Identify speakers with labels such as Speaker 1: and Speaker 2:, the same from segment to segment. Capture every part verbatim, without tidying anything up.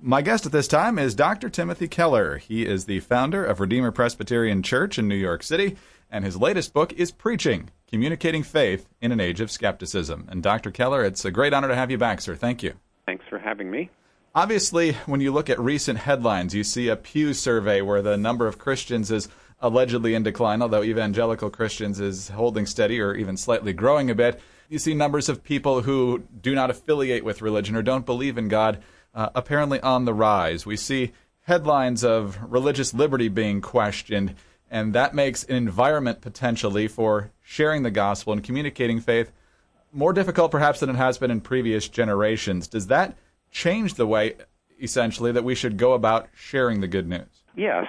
Speaker 1: My guest at this time is Doctor Timothy Keller. He is the founder of Redeemer Presbyterian Church in New York City, and his latest book is Preaching, Communicating Faith in an Age of Skepticism. And Doctor Keller, it's a great honor to have you back, sir. Thank you.
Speaker 2: Thanks for having me.
Speaker 1: Obviously, when you look at recent headlines, you see a Pew survey where the number of Christians is allegedly in decline, although evangelical Christians is holding steady or even slightly growing a bit. You see numbers of people who do not affiliate with religion or don't believe in God uh, apparently on the rise. We see headlines of religious liberty being questioned, and that makes an environment potentially for sharing the gospel and communicating faith more difficult perhaps than it has been in previous generations. Does that change the way, essentially, that we should go about sharing the good news?
Speaker 2: Yes.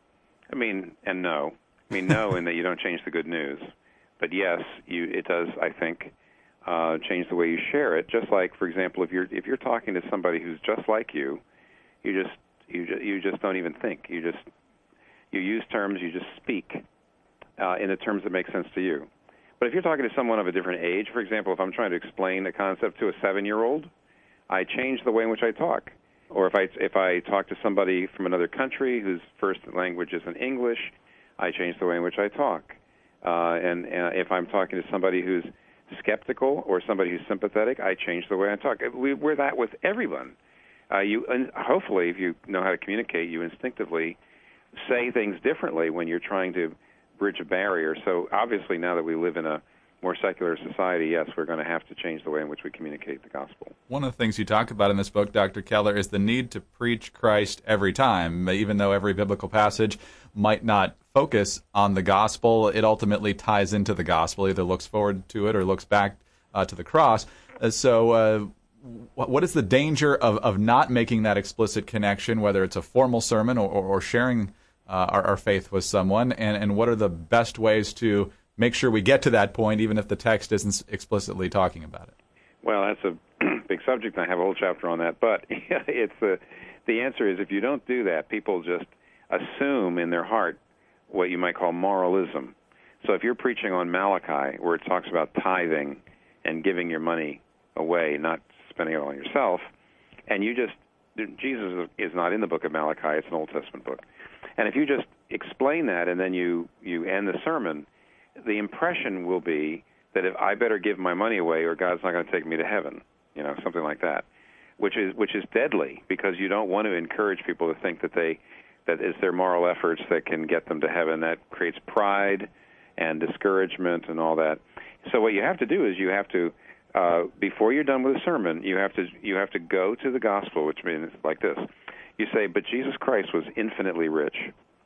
Speaker 2: I mean, and no. I mean, no in that you don't change the good news. But yes, you, it does, I think, uh, change the way you share it. Just like, for example, if you're if you're talking to somebody who's just like you, you just you just, you just don't even think. You just you use terms, you just speak uh, in the terms that make sense to you. But if you're talking to someone of a different age, for example, if I'm trying to explain a concept to a seven-year-old, I change the way in which I talk. Or if I if I talk to somebody from another country whose first language isn't English, I change the way in which I talk. Uh, and, and if I'm talking to somebody who's skeptical or somebody who's sympathetic, I change the way I talk. We, we're that with everyone. Uh, you and hopefully, if you know how to communicate, you instinctively say things differently when you're trying to bridge a barrier. So obviously, now that we live in a more secular society, yes, we're going to have to change the way in which we communicate the gospel.
Speaker 1: One of the things you talk about in this book, Doctor Keller, is the need to preach Christ every time. Even though every biblical passage might not focus on the gospel, it ultimately ties into the gospel, either looks forward to it or looks back uh, to the cross. Uh, so uh, what is the danger of, of not making that explicit connection, whether it's a formal sermon or, or, or sharing uh, our, our faith with someone, and, and what are the best ways to make sure we get to that point, even if the text isn't explicitly talking about it?
Speaker 2: Well, that's a big subject, and I have a whole chapter on that. But it's the the answer is if you don't do that, people just assume in their heart what you might call moralism. So if you're preaching on Malachi, where it talks about tithing and giving your money away, not spending it all on yourself, and you just, Jesus is not in the book of Malachi, it's an Old Testament book. And if you just explain that and then you, you end the sermon, the impression will be that if I better give my money away or God's not going to take me to heaven, you know, something like that, which is which is deadly because you don't want to encourage people to think that they that it's their moral efforts that can get them to heaven. That creates pride and discouragement and all that. So what you have to do is you have to uh, before you're done with the sermon, you have to you have to go to the gospel, which means like this. You say, but Jesus Christ was infinitely rich.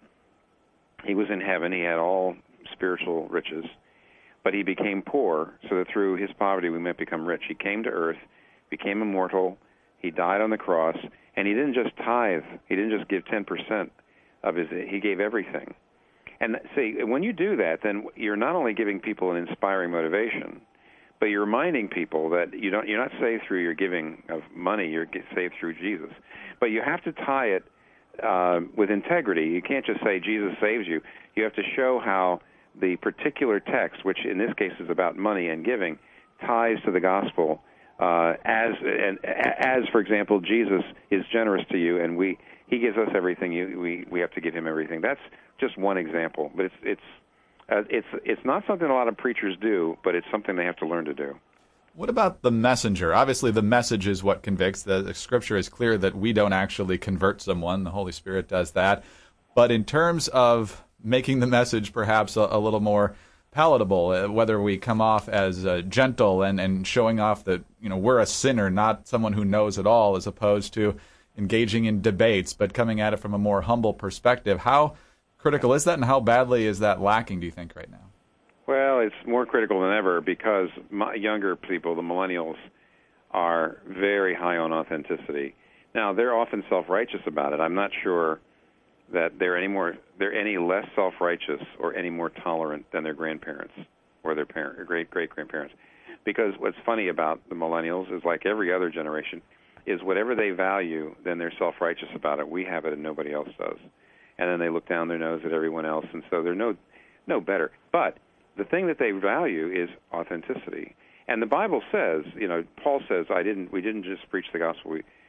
Speaker 2: He was in heaven. He had all spiritual riches, but he became poor so that through his poverty we might become rich. He came to earth, became immortal, he died on the cross, and he didn't just tithe, he didn't just give ten percent of his, he gave everything. And see, when you do that, then you're not only giving people an inspiring motivation, but you're reminding people that you don't, you're not saved through your giving of money, you're saved through Jesus. But you have to tie it uh, with integrity. You can't just say Jesus saves you. You have to show how the particular text, which in this case is about money and giving, ties to the gospel uh, as, and, as, for example, Jesus is generous to you, and we he gives us everything. You, we we have to give him everything. That's just one example, but it's it's uh, it's it's not something a lot of preachers do, but it's something they have to learn to do.
Speaker 1: What about the messenger? Obviously, the message is what convicts. The, the Scripture is clear that we don't actually convert someone. The Holy Spirit does that. But in terms of making the message perhaps a, a little more palatable, uh, whether we come off as uh, gentle and, and showing off that, you know, we're a sinner, not someone who knows it all, as opposed to engaging in debates, but coming at it from a more humble perspective. How critical is that, and how badly is that lacking, do you think, right now?
Speaker 2: Well, it's more critical than ever because my younger people, the millennials, are very high on authenticity. Now, they're often self-righteous about it. I'm not sure that they're any more they're any less self-righteous or any more tolerant than their grandparents or their parent or great great grandparents. Because what's funny about the millennials is, like every other generation, is whatever they value, then they're self-righteous about it. We have it and nobody else does. And then they look down their nose at everyone else, and so they're no no better. But the thing that they value is authenticity. And the Bible says, you know, Paul says, I didn't we didn't just preach the gospel, we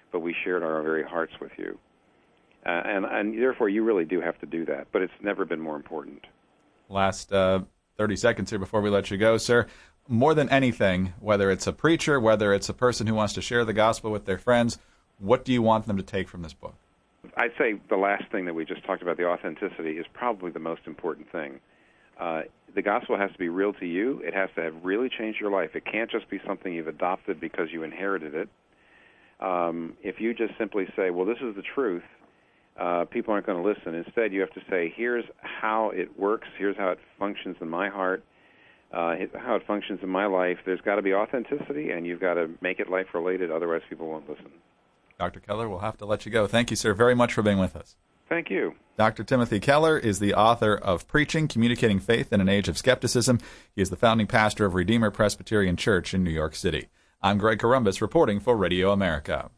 Speaker 2: but we shared our very hearts with you. Uh, and, and therefore, you really do have to do that, but it's never been more important.
Speaker 1: Last uh, thirty seconds here before we let you go, sir. More than anything, whether it's a preacher, whether it's a person who wants to share the gospel with their friends, what do you want them to take from this book?
Speaker 2: I'd say the last thing that we just talked about, the authenticity, is probably the most important thing. Uh, the gospel has to be real to you. It has to have really changed your life. It can't just be something you've adopted because you inherited it. Um, if you just simply say, well, this is the truth, uh, people aren't going to listen. Instead, you have to say, here's how it works, here's how it functions in my heart, uh, how it functions in my life. There's got to be authenticity, and you've got to make it life-related, otherwise people won't listen.
Speaker 1: Doctor Keller, we'll have to let you go. Thank you, sir, very much for being with us.
Speaker 2: Thank you.
Speaker 1: Doctor Timothy Keller is the author of Preaching, Communicating Faith in an Age of Skepticism. He is the founding pastor of Redeemer Presbyterian Church in New York City. I'm Greg Corombos reporting for Radio America.